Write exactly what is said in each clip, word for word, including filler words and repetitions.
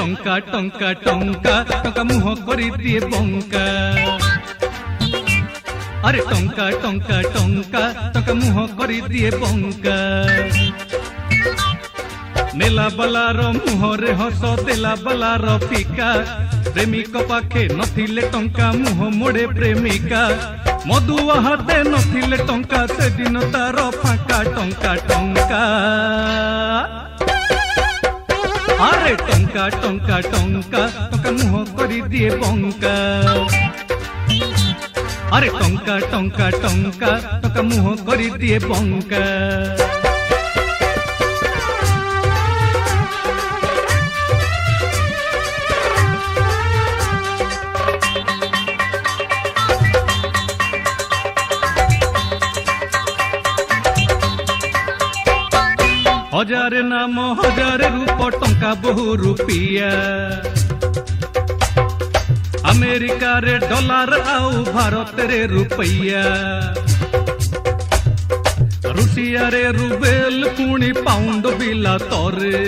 टंका टंका टंका टंका मुह करी दिए बंका अरे टंका टंका टंका टंका मुह करी दिए बंका नेला बलार मुहरे हस देला बलार फिका प्रेमिक पाखे नथिले टंका मुह मोड़े प्रेमिका मधुआ हाथे नथिले टंका से दिन तार फाका टंका टंका अरे टंका टंका टंका टंका मुह करी दिए बंका अरे टंका टंका टंका टंका मुह करी दिए बंका हजार नाम हजार रूप टंका बहु रुपिया अमेरिका रे डॉलर आउ भारत रे रुपया रुसिया रे रुबेल पुणी पाउंड बिला तरे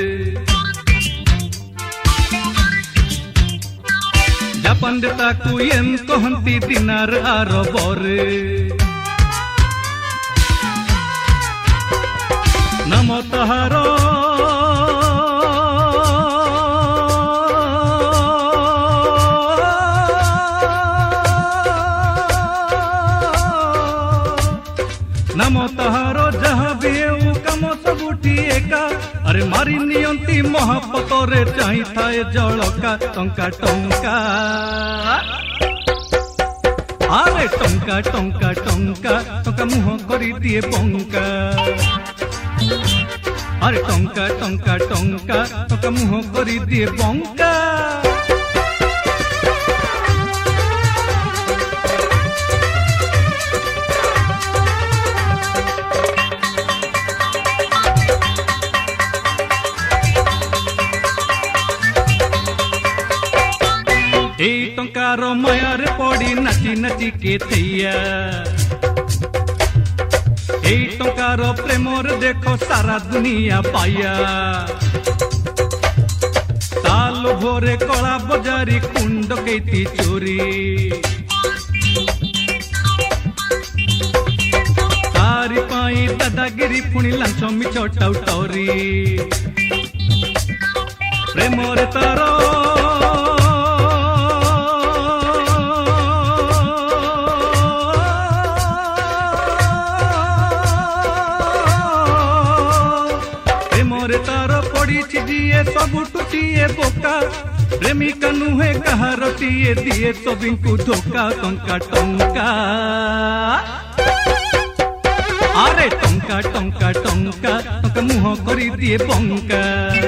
जापान दे ताकू एन कहंती दिनार आरबरे नाम तहार नाम तहार जहाँ भी कम सबुठी एका अरे मारी नियंती महापतरे चाही थाए जलका टंका टंका अरे टंका टंका टंका टंका मुह करी दिए बंका अरे टंका टंका टंका टंका मुह करी दिए बंका ए टंकार मायारे पड़ी नाची नाची के थैया ए टंकार प्रेमर देखो सारा दुनिया पाया ताल भोरे कला बजारी कुंड केती चोरी तारी पाई दादागिरी पुणी लांच मिछ टाउटरी प्रेमर तार तार पड़ी दिए सब टूटिए बोका प्रेमिका नुहे कहार दिए दिए सभी को धोखा टंका टंका अरे टंका टंका टंका टंका मुह करी दिए बंका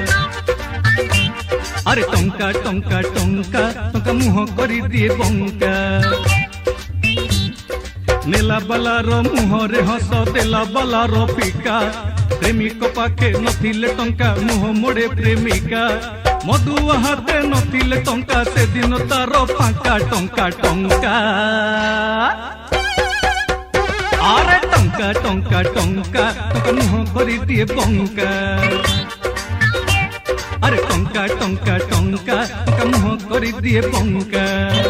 अरे टंका टंका टंका टंका मुह करी दिए बंका नेला बलार मुहरे हस देला बलार फिका प्रेमिक पाखे नथिले टंका मुह मोड़े प्रेमिका मधुआ हाथे नथिले टंका से दिन तार फाका टंका टंका अरे टंका टंका टंका टंका मुह करी दिए बंका अरे टंका टंका टंका टंका मुह करी दिए बंका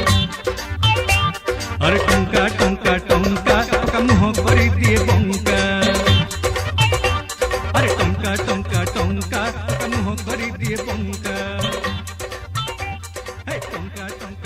अरे टंका टंका टंका टंका मुह करी दिए बंका अरे टंका टंका टंका टंका मुह करी दिए बंका हे टंका टंका